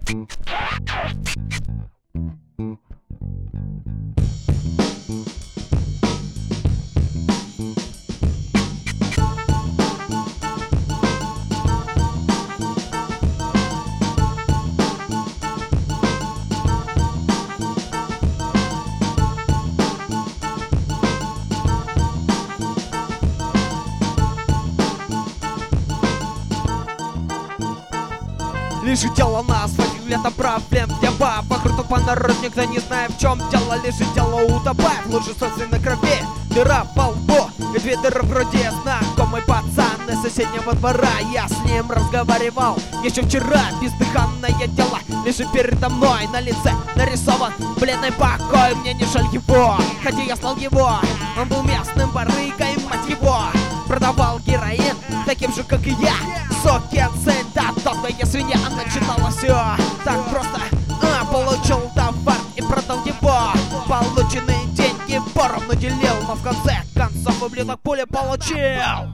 Лежит тело на асфальте, лето проблем для баб. Вокруг тупо народ, никто не знает, в чем дело. Лежит тело утопает в луже собственной крови. Дыра по лбу и две дыры в груди. Знакомый пацан из соседнего двора. Я с ним разговаривал еще вчера. Бездыханное тело лежит передо мной. На лице нарисован бледный покой. Мне не жаль его, хотя я знал его. Он был местным барыгой, мать его. Продавал героин таким же, как и я. Сокет сын, да толстая свинья. Начинала все так просто. Получил товар и продал его. Полученные деньги поровну делил, но в конце концов ублюдок пули получил.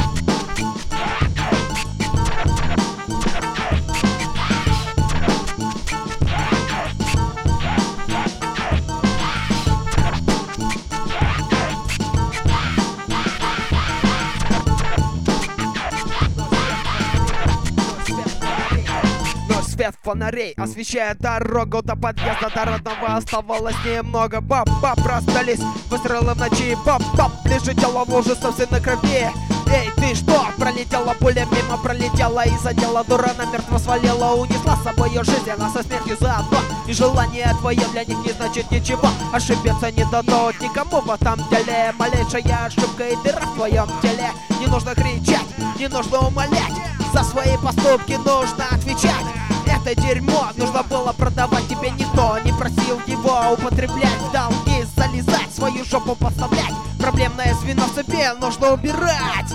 Свет фонарей освещает дорогу до подъезда до родного. Оставалось немного. Бап-бап, раздались выстрелы в ночи. Бап-бап, лежит тело в луже собственной крови. Эй, ты что? Пролетела пуля мимо, пролетела и задела. Дура намертво свалила, унесла с собой ее жизнь. Она со смертью заодно. И желание твое для них не значит ничего. Ошибиться не дадут никому в этом деле. Малейшая ошибка и дыра в твоем теле. Не нужно кричать, не нужно умолять. За свои поступки нужно отвечать. Это дерьмо нужно было продавать, тебе никто не просил его употреблять. В долги залезать, свою жопу подставлять. Проблемное звено в себе нужно убирать.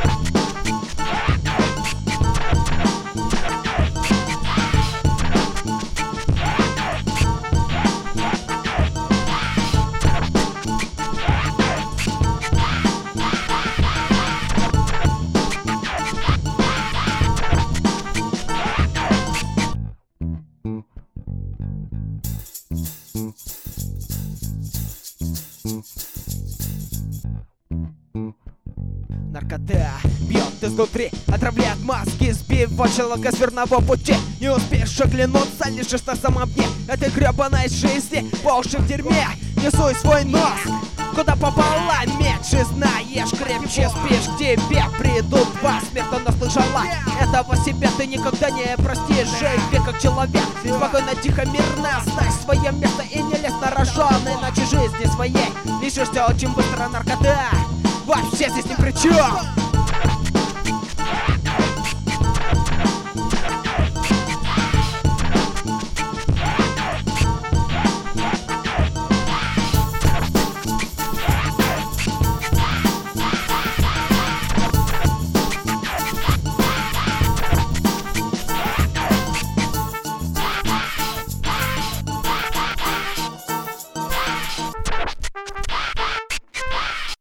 Наркота бьет изнутри, отравляет мозги, сбивает человека с верного пути. Не успеешь оглянуться, лежишь на самом дне этой гребаной жизни, по уши в дерьме. Не суй свой нос, куда попала, меньше знаешь, крепче спишь. К тебе придут два смерти, наслышала. Этого себе ты никогда не простишь. Живи как человек, спокойно, тихо, мирно. Знай свое место и не лезь на рожон. Иначе жизни своей лишишься очень быстро. Наркота вообще здесь ни при чем.